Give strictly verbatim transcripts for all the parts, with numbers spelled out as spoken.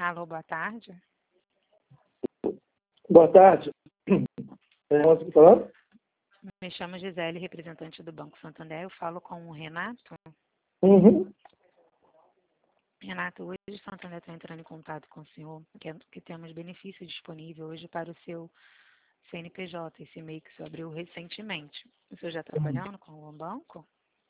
Alô, boa tarde. Boa tarde. É, você tá falando? Me chamo Gisele, representante do Banco Santander. Eu falo com o Renato. Uhum. Renato, hoje o Santander está entrando em contato com o senhor, que, que temos benefício disponível hoje para o seu C N P J, esse e-mail que o senhor abriu recentemente. O senhor já está trabalhando com algum banco?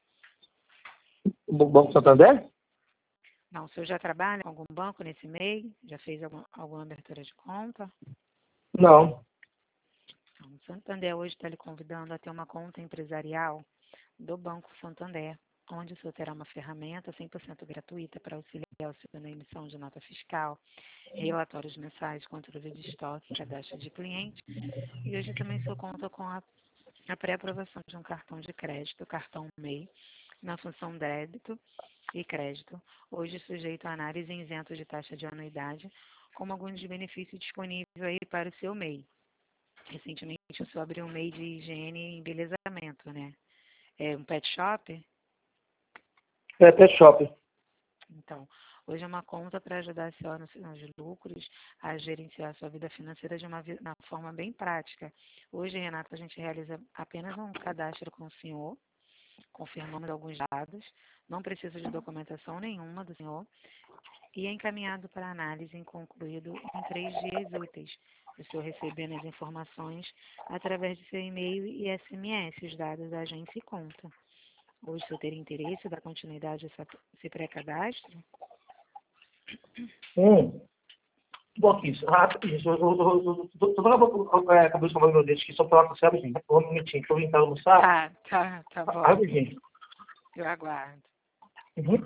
O Banco Santander? Não, o senhor já trabalha com algum banco nesse e-mail? Já fez algum, alguma abertura de conta? Não. Então, o Santander hoje está lhe convidando a ter uma conta empresarial do Banco Santander, onde o senhor terá uma ferramenta cem por cento gratuita para auxiliar o senhor na emissão de nota fiscal, relatórios mensais, controle de estoque, cadastro de cliente. E hoje também o senhor conta com a, a pré-aprovação de um cartão de crédito, cartão M E I, na função débito e crédito, hoje sujeito a análise e isento de taxa de anuidade, como alguns benefícios disponíveis aí para o seu M E I. Recentemente o senhor abriu um M E I de higiene e embelezamento, né? É um pet shop? É pet shop. Então, hoje é uma conta para ajudar a senhora nos, nos lucros, a gerenciar a sua vida financeira de uma, uma forma bem prática. Hoje, Renato, a gente realiza apenas um cadastro com o senhor, confirmamos alguns dados, não precisa de documentação nenhuma do senhor, e é encaminhado para análise e concluído em três dias úteis. O senhor recebendo as informações através de seu e-mail e S M S, os dados da agência e conta. Hoje, se eu ter interesse da continuidade desse pré-cadastro? Hum. Bom, aqui, rapidinho. Estou falando, acabei de escovar meu dente aqui, só falar com você rapidinho. Um minutinho, deixa eu vir para almoçar. Tá, tá, tá bom. Rapidinho. Eu aguardo. Uhum.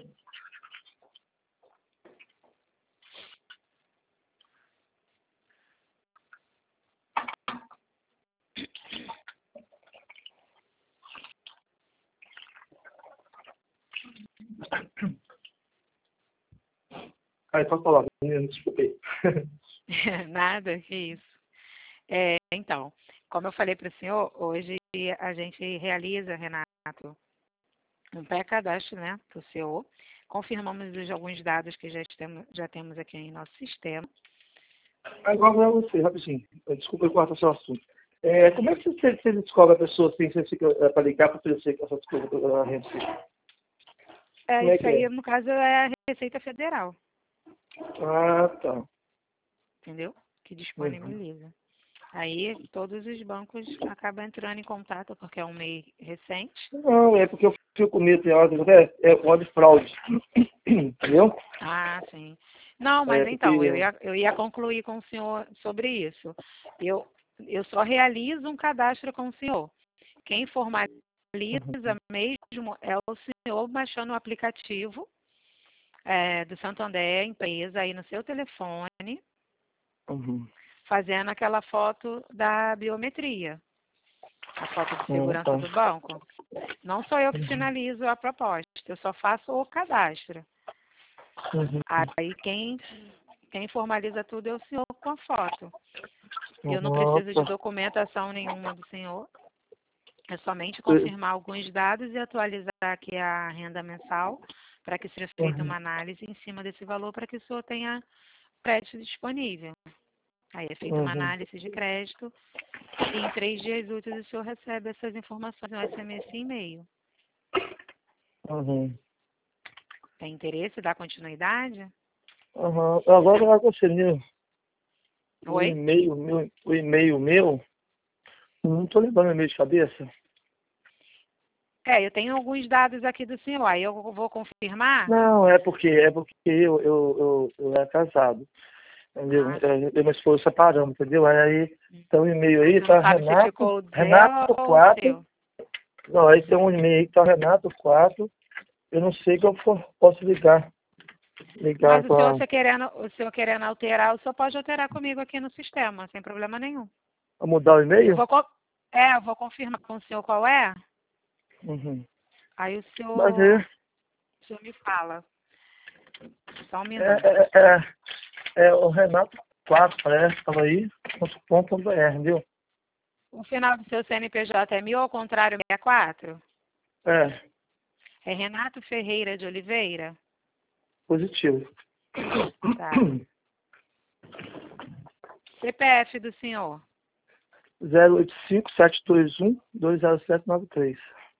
Aí, pode falar, desculpei. Nada, que isso. É, então, como eu falei para o senhor, hoje a gente realiza, Renato, um pré-cadastro, né, para o senhor. Confirmamos os, alguns dados que já, estamos, já temos aqui em nosso sistema. Agora para você, rapidinho. Desculpa eu cortar seu assunto. É, como é que você, você descobre a pessoa sem assim, para ligar para oferecer essas coisas para a rede? É, Como é isso que aí, é? no caso, é a Receita Federal, Ah, tá. entendeu? Que Uhum. disponibiliza. Aí todos os bancos acabam entrando em contato, porque é um meio recente. Não, é porque eu fico com medo de ódio, é, é ódio de fraude. Entendeu? Ah, sim. Não, mas É então, eu porque. ia, eu ia concluir com o senhor sobre isso. Eu, eu só realizo um cadastro com o senhor. Quem formaliza Uhum. mesmo é o senhor baixando o aplicativo é, do Santander, empresa, aí no seu telefone, Uhum. fazendo aquela foto da biometria, a foto de Hum, segurança tá. do banco. Não sou eu que Uhum. finalizo a proposta, eu só faço o cadastro. Uhum. Aí quem, quem formaliza tudo é o senhor com a foto. Eu não Uhum. preciso de Tá. documentação nenhuma do senhor. É somente confirmar alguns dados e atualizar aqui a renda mensal para que seja feita Uhum. uma análise em cima desse valor para que o senhor tenha crédito disponível. Aí é feita uma Uhum. análise de crédito e em três dias úteis o senhor recebe essas informações no S M S e e-mail. Uhum. Tem interesse? Dá continuidade? Uhum. Agora vai você, meu. O Oi? e-mail meu, o e-mail meu, não tô lembrando o e-mail de cabeça. É, eu tenho alguns dados aqui do senhor, aí eu vou confirmar. Não, é porque é porque eu, eu, eu, eu era casado. Entendeu? Ah, Eu, eu e minha esposa separamos, entendeu? Aí tem um e-mail aí aí, você não tá sabe se Renato, ficou o dela Renato ou o quatro. seu. Não, aí tem um e-mail aí que tá Renato quatro. Eu não sei que eu for, posso ligar. Ligar Mas o senhor, pra, se querendo, o senhor querendo alterar, o senhor pode alterar comigo aqui no sistema, sem problema nenhum. pra mudar o Eu e-mail? vou, co- é, eu vou confirmar com o senhor qual é, Uhum. aí o Mas senhor, é, o senhor me fala. Só um é, minuto. é, é, é o Renato quatro, parece, tava aí, ponto com ponto br, viu? O final do seu C N P J é mil, ao contrário, sessenta e quatro? É, É Renato Ferreira de Oliveira? positivo. Tá. C P F do senhor. zero oito cinco, sete dois um, dois zero sete nove três.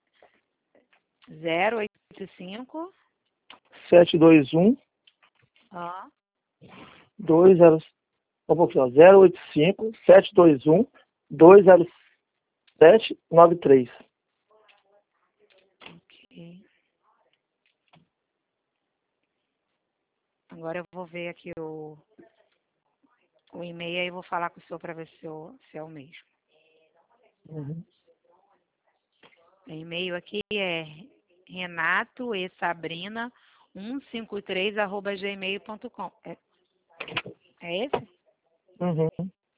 zero oito cinco. sete dois um, Ó. dois zero um pouquinho, ó, zero oito cinco, sete dois um, dois zero sete nove três. Ok. Agora eu vou ver aqui o, o e-mail e vou falar com o senhor para ver se, eu, se é o mesmo. Uhum. O e-mail aqui é renato e sabrina cento e cinquenta e três arroba gmail ponto com. É, é esse? Uhum.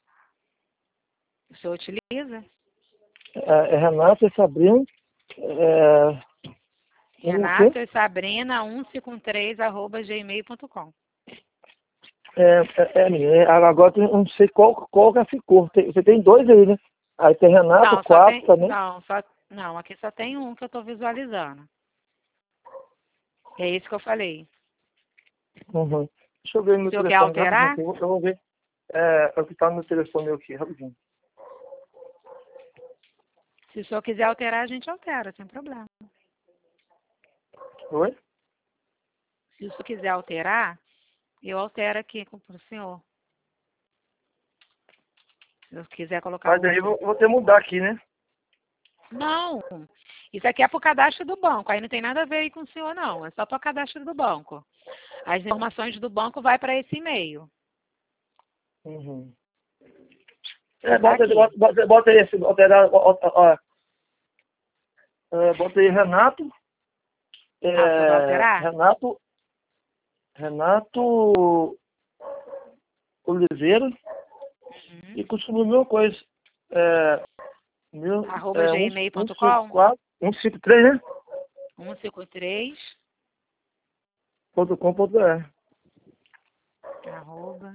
O senhor utiliza? É, é Renato e Sabrina. É, renato e sabrina cento e cinquenta e três arroba gmail ponto com. É, é, é, menina, é, agora eu não sei qual, qual que ficou. Tem, você tem dois aí, né? Aí tem Renato, Não, só quatro tem, também. não, só, não, aqui só tem um que eu estou visualizando. É esse que eu falei. Uhum. Deixa eu ver no O meu senhor quer telefone alterar? rapidinho. Eu vou, eu vou ver. É, é o que tá no meu telefone meu aqui, rapidinho. Se o senhor quiser alterar, a gente altera, sem problema. Oi? Se o senhor quiser alterar, eu altero aqui para o senhor. Se eu quiser colocar Mas aí eu outro. vou, vou ter que mudar aqui, né? Não, isso aqui é para o cadastro do banco. Aí não tem nada a ver aí com o senhor, não. É só para o cadastro do banco. As informações do banco vai para esse e-mail. Uhum. Que É, tá bota, aqui. bota, bota, bota aí esse, alterar, ó, ó, ó, é, bota aí Renato, Ah, o senhor vai é, alterar? Renato, Renato Oliveira, Uhum. e continua a mesma coisa. É, mil, Arroba é, um, gmail um, ponto cinco, com. quatro, um, cinco, três, né? cento e cinquenta e três. Ponto com, ponto br. Arroba.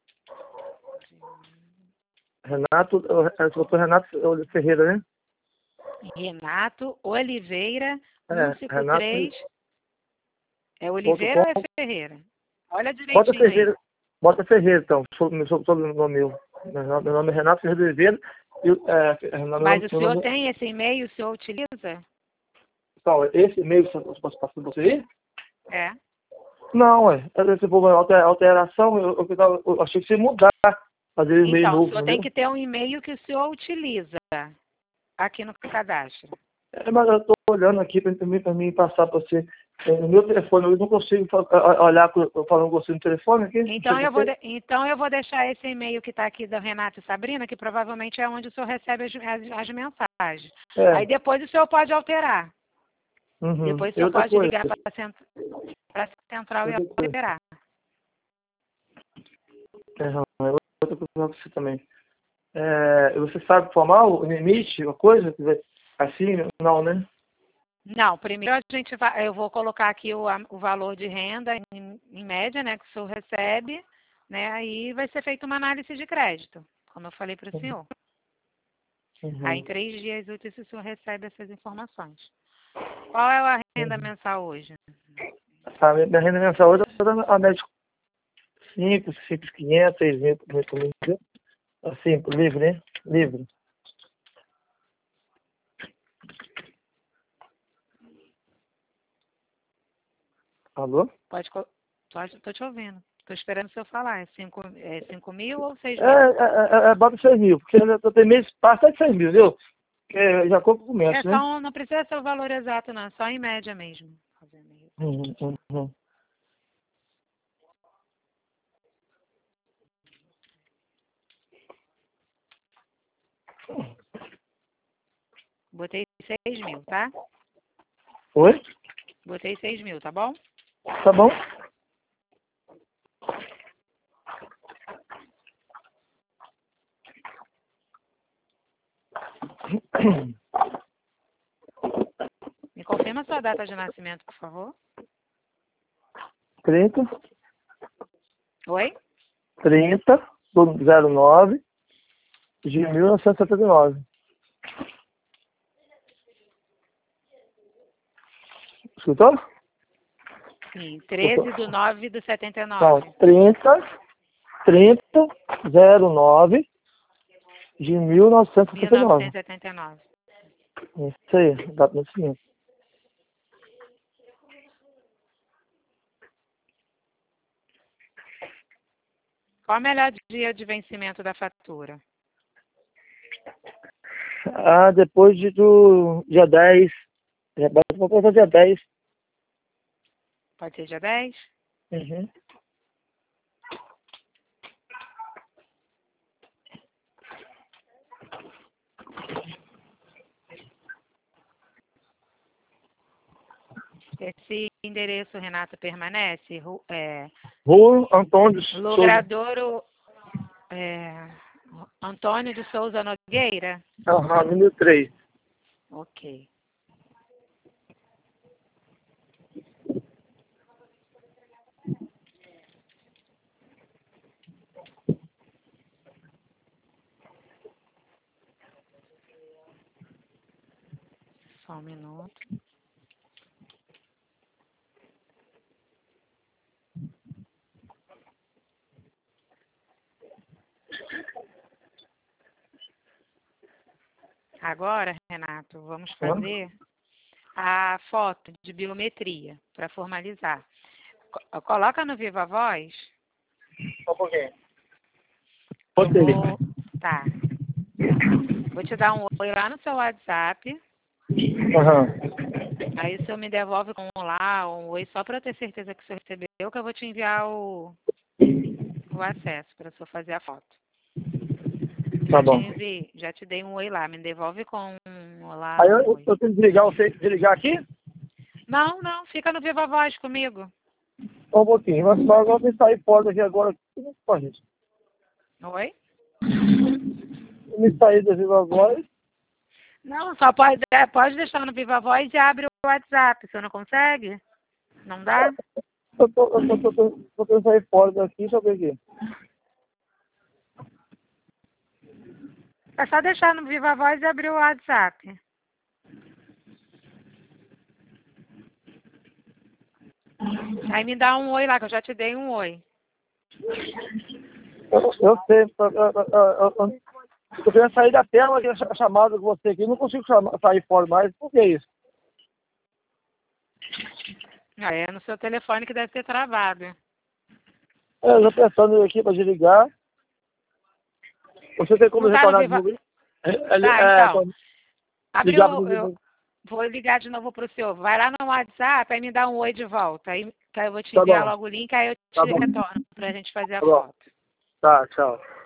Renato, é, doutor Renato Ferreira, né? Renato Oliveira É, Renato, cento e cinquenta e três. É ponto Oliveira com, ou é Ferreira? Olha bota direitinho aí. Ferreira, bota Ferreira, então, sobre o nome meu. Meu nome meu nome é Renato Ferreira Oliveira, e, é, meu Mas nome, o meu senhor nome, tem esse e-mail, o senhor utiliza? então, esse e-mail que eu posso passar para você aí? É. Não, é, esse problema, alter- alteração, eu, eu, eu, eu achei que você ia mudar, fazer e-mail Então, o novo, senhor tem entendeu? que ter um e-mail que o senhor utiliza aqui no cadastro. É, mas eu estou olhando aqui para mim, para mim passar para você. É, no meu telefone, eu não consigo fa- a- olhar, com- eu falando com você no telefone aqui. Não sei Então eu, vou você. de- então, eu vou deixar esse e-mail que está aqui da Renata e Sabrina, que provavelmente é onde o senhor recebe as, as- as mensagens. Aí É, depois o senhor pode alterar. uhum. Depois o E senhor outra pode coisa, ligar para a central e outra coisa. alterar. É, não, é outra coisa para você também. É, você sabe formar o limite, uma coisa? Assim, não, né? Não, primeiro a gente vai, eu vou colocar aqui o, a- o valor de renda em, em média, né, que o senhor recebe, né, aí vai ser feita uma análise de crédito, como eu falei para o senhor. Aí em Uhum. três dias úteis o senhor recebe essas informações. Qual é a renda Uhum. mensal hoje? A minha minha renda mensal hoje é a média cinco, cinco, quinhentos, seis mil, por mês. Assim, por livre, né? Livre. Alô? Pode, co- pode, tô te ouvindo. Estou esperando o senhor falar. É cinco, é cinco mil ou seis É, mil? é, é, é bota seis mil, porque eu tenho mês passa de seis mil, viu? Porque já compro com É menos, só né? um, não precisa ser o valor exato, não. É só em média mesmo. Fazendo isso. Uhum, uhum, uhum. Botei seis mil, tá? Oi? Botei seis mil, tá bom? Tá bom? Me confirma sua data de nascimento, por favor. trinta, Oi? trinta, do zero nove, de mil novecentos e setenta e nove. Escutou? Sim, Escutou? treze de nove de setenta e Não, nove. trinta, trinta zero nove de mil novecentos e setenta e mil nove. novecentos e setenta e nove. Isso aí, data de nascimento. Qual o melhor dia de vencimento da fatura? Ah, depois de, do dia dez. Vou botar dia dez. Pode ser dia dez? Uhum. Esse endereço, Renato, permanece? Ru- É, Rua Antônio de Souza. Logradouro é, Antônio de Souza Nogueira? Aham, número três. Ok. Só um minuto. Agora, Renato, vamos fazer a foto de biometria para formalizar. Co- Coloca no Viva Voz. Só um pouquinho. Eu Pode ser. vou, tá. Vou te dar um oi lá no seu WhatsApp. Aham. Aí o senhor me devolve com um lá, um oi, só para eu ter certeza que o senhor recebeu, que eu vou te enviar o, o acesso para o senhor fazer a foto. Tá Já te bom. enviei, já te dei um oi lá, me devolve com um olá, Aí um eu, oi. eu tenho que desligar, você desligar aqui? Não, não, fica no Viva Voz comigo. Só um pouquinho. Mas só agora tem que sair fora daqui agora. Como que faz isso? Oi? Eu me sair da Viva Voz. Não, só pode, é, pode deixar no Viva Voz e abre o WhatsApp. Você não consegue? Não dá? Eu tô, eu tô, tô, tô, tô tentando sair fora daqui, deixa eu ver aqui. É só deixar no Viva Voz e abrir o WhatsApp. Aí me dá um oi lá, que eu já te dei um oi. Eu, eu sei, eu, eu, eu, eu, eu, eu tô querendo sair da tela aqui, a chamada com você aqui, não consigo chamar, sair fora mais, por que isso? Ah, é no seu telefone que deve ter travado. Eu já pensando aqui para desligar. Você tem como Não tá no retornar de Viva... novo? É, é, Tá, é, então. Abre ligar para o... Eu o... vou ligar de novo pro senhor. Vai lá no WhatsApp, aí me dá um oi de volta. Aí, aí eu vou te Tá enviar bom, logo o link, aí eu tá te bom, retorno pra gente fazer a tá bom. foto. Tá, tchau.